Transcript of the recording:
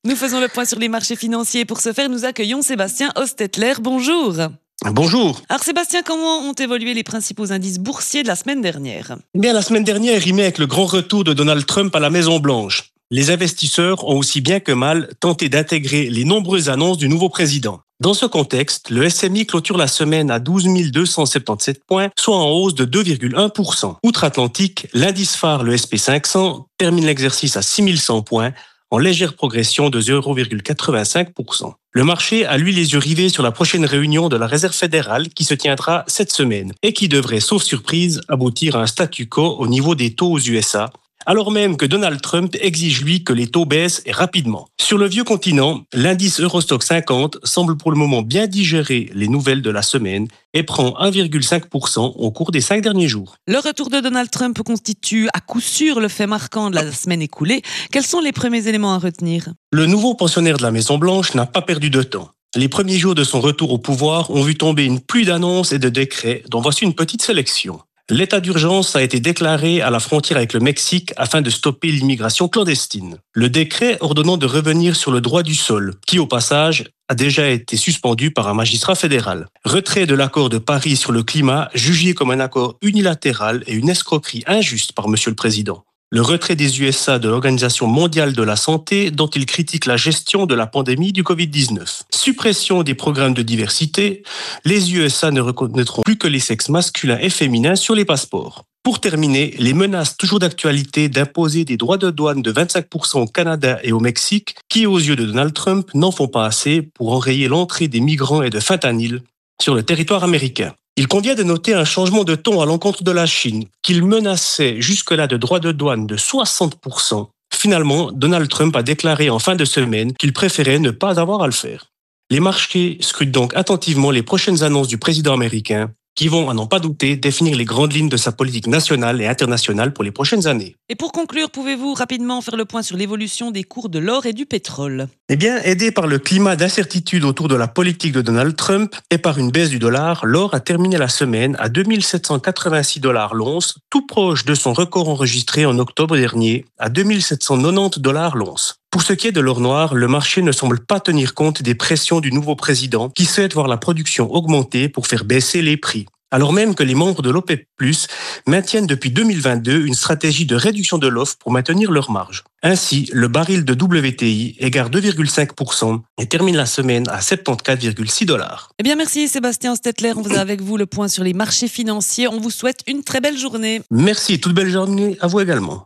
Nous faisons le point sur les marchés financiers. Pour ce faire, nous accueillons Sébastien Hostetler. Bonjour. Bonjour. Alors Sébastien, comment ont évolué les principaux indices boursiers de la semaine dernière ? Eh bien, la semaine dernière rimait avec le grand retour de Donald Trump à la Maison-Blanche. Les investisseurs ont aussi bien que mal tenté d'intégrer les nombreuses annonces du nouveau président. Dans ce contexte, le SMI clôture la semaine à 12 277 points, soit en hausse de 2,1%. Outre-Atlantique, l'indice phare, le SP500, termine l'exercice à 6 100 points, en légère progression de 0,85%. Le marché a lui les yeux rivés sur la prochaine réunion de la Réserve fédérale qui se tiendra cette semaine et qui devrait, sauf surprise, aboutir à un statu quo au niveau des taux aux USA, alors même que Donald Trump exige lui que les taux baissent et rapidement. Sur le vieux continent, l'indice Eurostoxx 50 semble pour le moment bien digérer les nouvelles de la semaine et prend 1,5% au cours des 5 derniers jours. Le retour de Donald Trump constitue à coup sûr le fait marquant de la semaine écoulée. Quels sont les premiers éléments à retenir ? Le nouveau pensionnaire de la Maison-Blanche n'a pas perdu de temps. Les premiers jours de son retour au pouvoir ont vu tomber une pluie d'annonces et de décrets dont voici une petite sélection. L'état d'urgence a été déclaré à la frontière avec le Mexique afin de stopper l'immigration clandestine. Le décret ordonnant de revenir sur le droit du sol, qui au passage a déjà été suspendu par un magistrat fédéral. Retrait de l'accord de Paris sur le climat, jugé comme un accord unilatéral et une escroquerie injuste par Monsieur le Président. Le retrait des USA de l'Organisation mondiale de la santé, dont il critique la gestion de la pandémie du Covid-19. Suppression des programmes de diversité, les USA ne reconnaîtront plus que les sexes masculins et féminins sur les passeports. Pour terminer, les menaces toujours d'actualité d'imposer des droits de douane de 25% au Canada et au Mexique, qui aux yeux de Donald Trump n'en font pas assez pour enrayer l'entrée des migrants et de fentanyl sur le territoire américain. Il convient de noter un changement de ton à l'encontre de la Chine, qu'il menaçait jusque-là de droits de douane de 60%. Finalement, Donald Trump a déclaré en fin de semaine qu'il préférait ne pas avoir à le faire. Les marchés scrutent donc attentivement les prochaines annonces du président américain, qui vont, à n'en pas douter, définir les grandes lignes de sa politique nationale et internationale pour les prochaines années. Et pour conclure, pouvez-vous rapidement faire le point sur l'évolution des cours de l'or et du pétrole ? Eh bien, aidé par le climat d'incertitude autour de la politique de Donald Trump et par une baisse du dollar, l'or a terminé la semaine à 2786 $ l'once, tout proche de son record enregistré en octobre dernier, à 2790 $ l'once. Pour ce qui est de l'or noir, le marché ne semble pas tenir compte des pressions du nouveau président qui souhaite voir la production augmenter pour faire baisser les prix. Alors même que les membres de l'OPEP+, maintiennent depuis 2022 une stratégie de réduction de l'offre pour maintenir leurs marges. Ainsi, le baril de WTI égare 2,5% et termine la semaine à 74,6 $. Eh bien merci Sébastien Hostetler, on faisait avec vous le point sur les marchés financiers. On vous souhaite une très belle journée. Merci, toute belle journée à vous également.